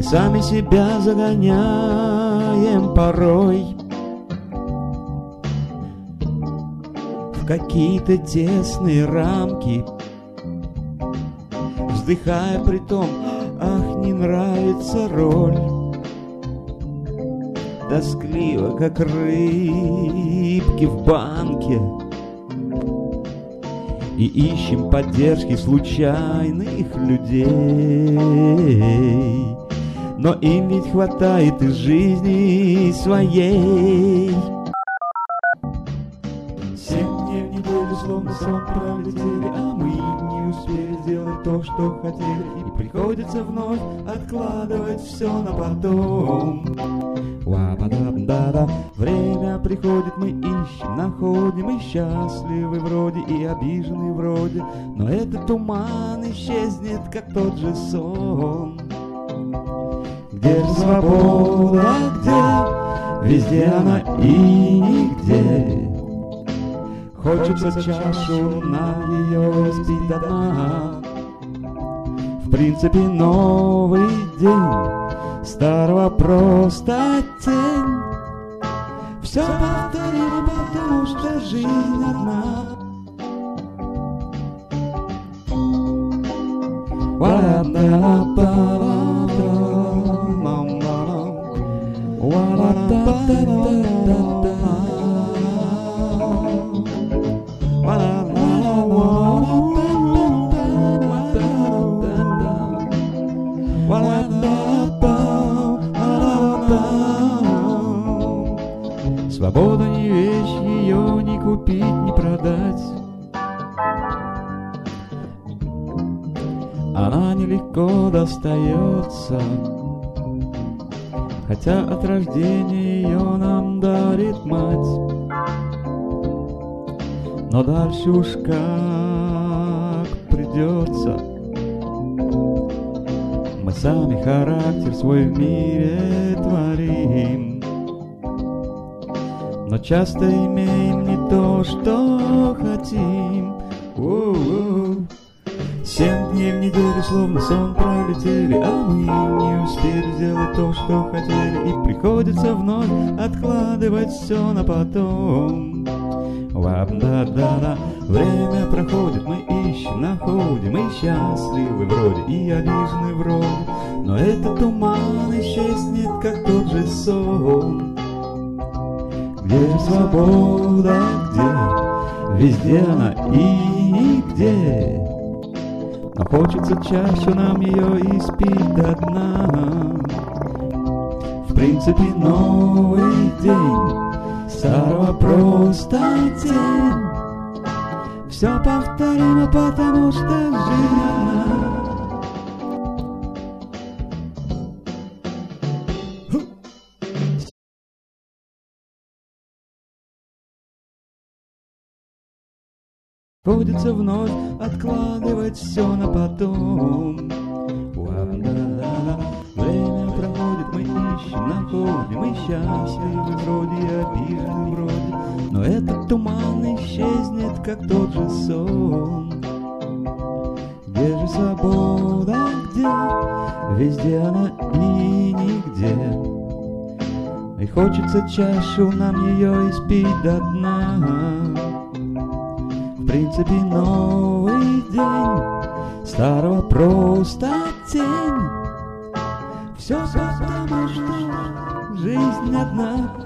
сами себя загоняем порой в какие-то тесные рамки, вздыхая при том: ах, не нравится роль. Тоскливо, как рыбки в банке, и ищем поддержки случайных людей. Но им ведь хватает из жизни своей. 7 дней в неделю словно сон пролетели, а мы не успели сделать то, что хотели, и приходится вновь откладывать все на потом. Время приходит, мы ищем, находим, и счастливы вроде, и обижены вроде, но этот туман исчезнет, как тот же сон. Где же свобода, где? Везде она и нигде. Хочется чашу, нам ее спить до дна. В принципе, новый день, старого просто тень. Все повторимо, потому что жизнь одна. Свобода не вещь, ее не купить, не продать. Она нелегко достается, хотя от рождения ее нам дарит мать. Но дальше уж как придется. Мы сами характер свой в мире творим, но часто имеем не то, что хотим. 7 дней в неделю словно сон пролетели, а мы не успели сделать то, что хотели, и приходится вновь откладывать все на потом. Время проходит, мы ищем, находим, и счастливы вроде, и обижены вроде, но этот туман исчезнет, как тот же сон. Где же свобода, где? Везде она и нигде. Но хочется чаще нам ее испить до дна. В принципе, новый день, старого просто тень. Все повторимо, потому что жизнь одна. Приходится вновь откладывать все на потом. Время проходит, мы ищем, находим, и счастливы вроде, и обижены вроде, но этот туман исчезнет, как тот же сон. Где же свобода, где? Везде она и нигде. И хочется чашу нам ее испить до дна. В принципе, новый день, старого просто тень. Все потому, что жизнь одна.